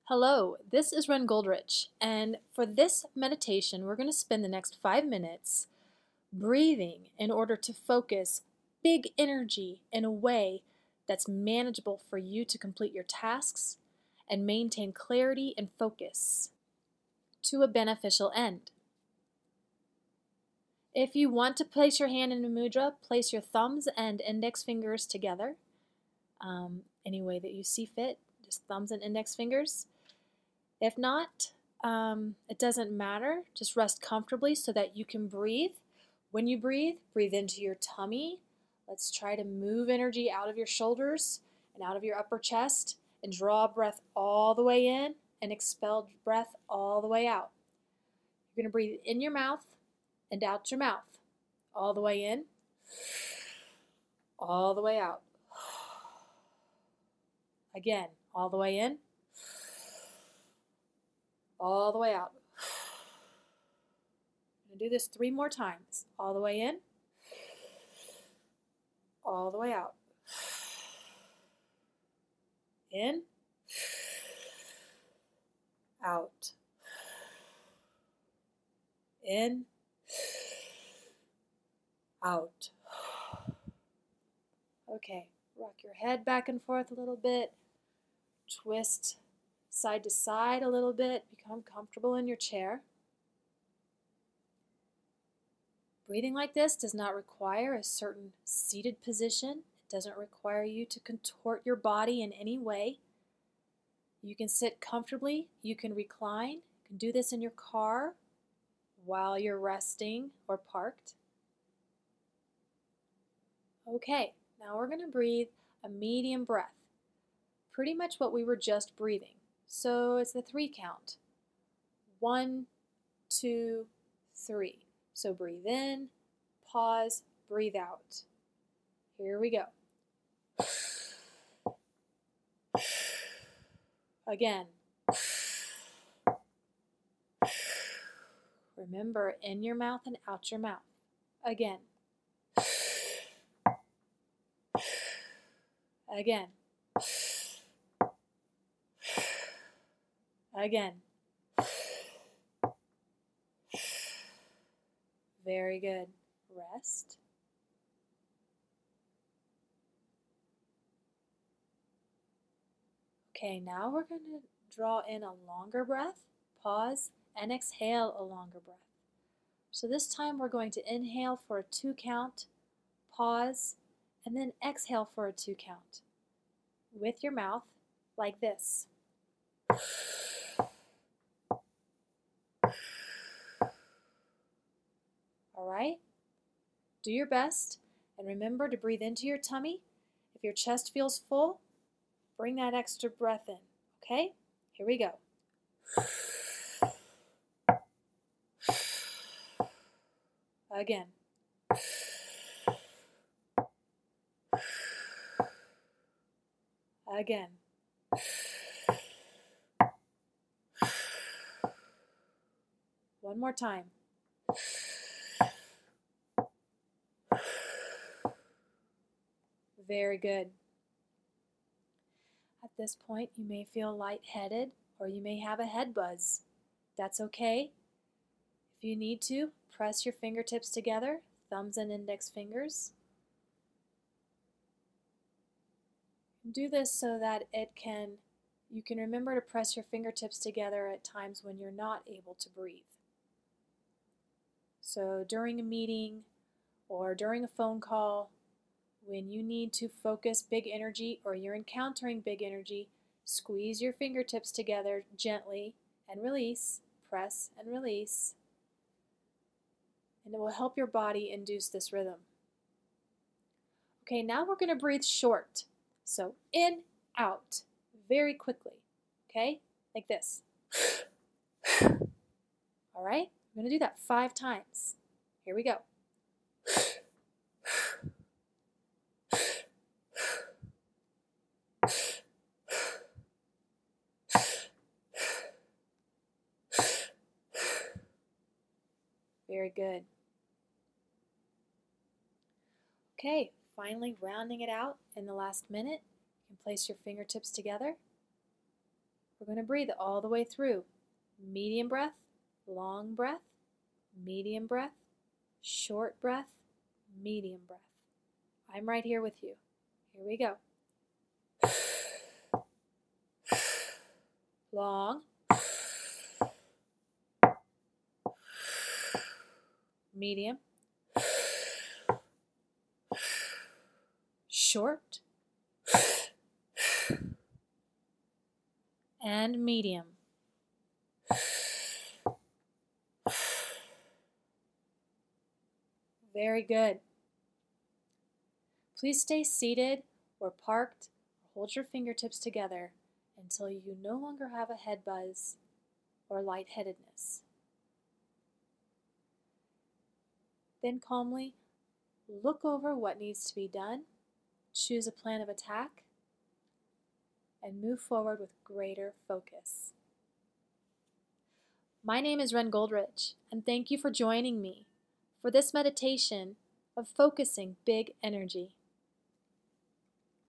Hello, this is Ren Goldrich, and for this meditation, we're going to spend the next 5 minutes breathing in order to focus big energy in a way that's manageable for you to complete your tasks and maintain clarity and focus to a beneficial end. If you want to place your hand in a mudra, place your thumbs and index fingers together, any way that you see fit, just thumbs and index fingers. If not, it doesn't matter. Just rest comfortably so that you can breathe. When you breathe, breathe into your tummy. Let's try to move energy out of your shoulders and out of your upper chest and draw breath all the way in and expel breath all the way out. You're going to breathe in your mouth and out your mouth. All the way in, all the way out. Again, all the way in, all the way out. I'm going to do this 3 more times. All the way in, all the way out. In, out. In, out. Okay, rock your head back and forth a little bit. Twist side to side a little bit. Become comfortable in your chair. Breathing like this does not require a certain seated position. It doesn't require you to contort your body in any way. You can sit comfortably. You can recline. You can do this in your car while you're resting or parked. Okay, now we're going to breathe a medium breath. Pretty much what we were just breathing. So it's the 3 count. 1, 2, 3. So breathe in, pause, breathe out. Here we go. Again. Remember, in your mouth and out your mouth. Again. Again. Again. Very good. Rest. Okay, now we're going to draw in a longer breath, pause, and exhale a longer breath. So this time we're going to inhale for a 2 count, pause, and then exhale for a 2 count. With your mouth, like this. All right? Do your best, and remember to breathe into your tummy. If your chest feels full, bring that extra breath in, okay? Here we go. Again. Again. One more time. Very good. At this point, you may feel lightheaded or you may have a head buzz. That's okay. If you need to, press your fingertips together, thumbs and index fingers. Do this so that you can remember to press your fingertips together at times when you're not able to breathe. So during a meeting or during a phone call, when you need to focus big energy or you're encountering big energy, squeeze your fingertips together gently and release, press and release, and it will help your body induce this rhythm. Okay, now we're going to breathe short. So in, out, very quickly, okay? Like this. All right, I'm going to do that 5 times. Here we go. Very good. Okay, finally rounding it out in the last minute. You can place your fingertips together. We're going to breathe all the way through. Medium breath, long breath, medium breath, short breath, medium breath. I'm right here with you. Here we go. Long, medium, short, and medium. Very good. Please stay seated or parked or hold your fingertips together until you no longer have a head buzz or lightheadedness. Then calmly look over what needs to be done, choose a plan of attack, and move forward with greater focus. My name is Ren Goldrich, and thank you for joining me for this meditation of focusing big energy.